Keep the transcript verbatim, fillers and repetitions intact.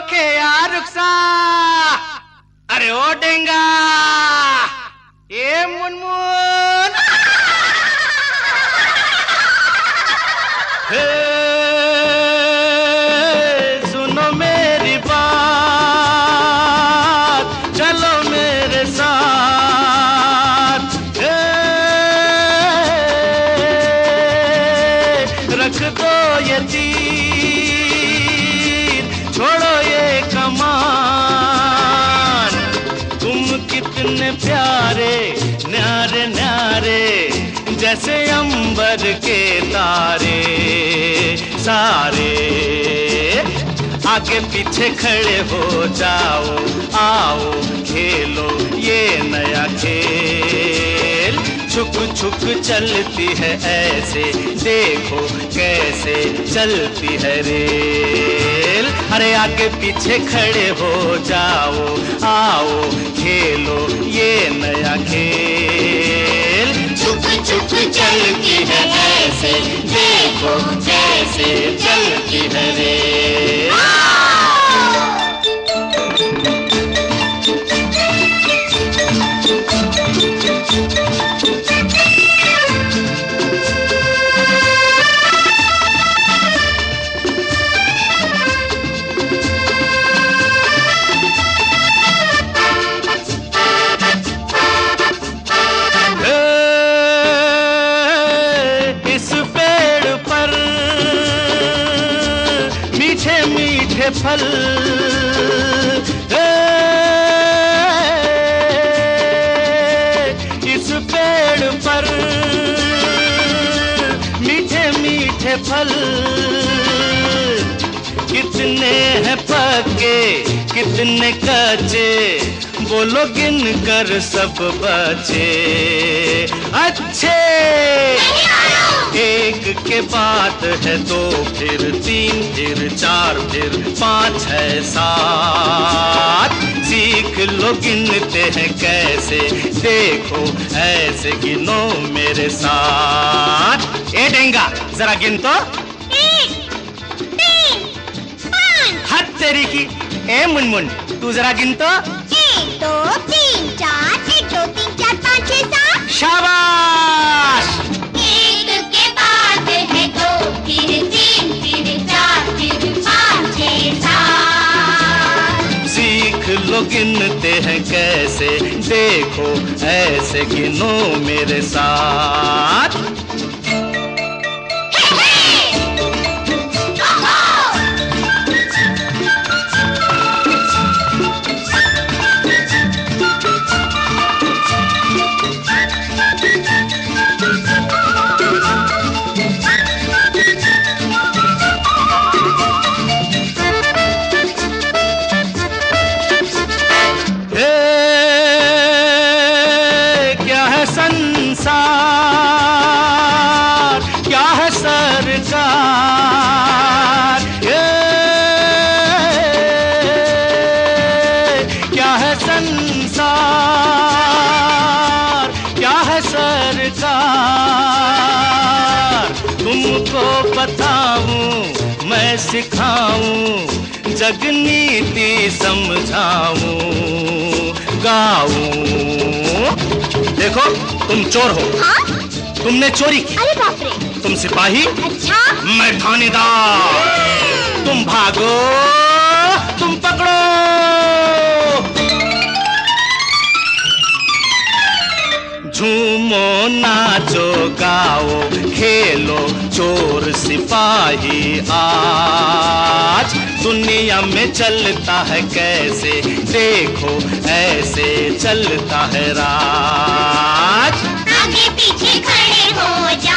रोके यार रुखसा। अरे ओ डेंगा ये मुनमुन। हे सुनो मेरी बात, चलो मेरे साथ। हे रख दो ये तीर, छोड़ो ये कमान। तुम कितने प्यारे न्यारे न्यारे, जैसे अंबर के तारे सारे। आगे पीछे खड़े हो जाओ, आओ खेलो ये नया खेल। छुक छुक चलती है ऐसे, देखो कैसे चलती है रेल। अरे आगे पीछे खड़े हो जाओ, आओ खेलो ये नया खेल। छुक छुक चलती है ऐसे, देखो कैसे चलती है रेल। मीठे फल इस पेड़ पर, मीठे मीठे फल। कितने हैं पके कितने कच्चे, बोलो गिन कर सब बचे अच्छे। एक के बाद है दो, फिर तीन, फिर चार, फिर पाँच है सात। सीख लो गिनते हैं कैसे, देखो ऐसे गिनो मेरे साथ। ए डेंगा जरा गिन तो। एक, तीन, पाँच। हद तेरी की। ए मुनमुन तू जरा गिन तो। एक दो तीन चार, एक दो तीन चार पाँच छः सात। शाबाश। एक के बाद है दो, फिर तीन, फिर चार, फिर पाँच छः सात। सीख लो गिनते हैं कैसे, देखो ऐसे गिनो मेरे साथ। संसार क्या है सरकार, ये क्या है संसार, क्या है सरकार। तुमको बताऊं मैं सिखाऊं, जग नीति समझाऊं गाऊं। देखो तुम चोर हो। हाँ? तुमने चोरी की। अरे बाप रे। तुम सिपाही। अच्छा। मैं थानेदार। तुम भागो, तुम पकड़ो। झूमो नाचो गाओ खेलो चोर सिपाही आज। दुनिया में चलता है कैसे, देखो ऐसे चलता है राज। आगे पीछे खड़े हो जा।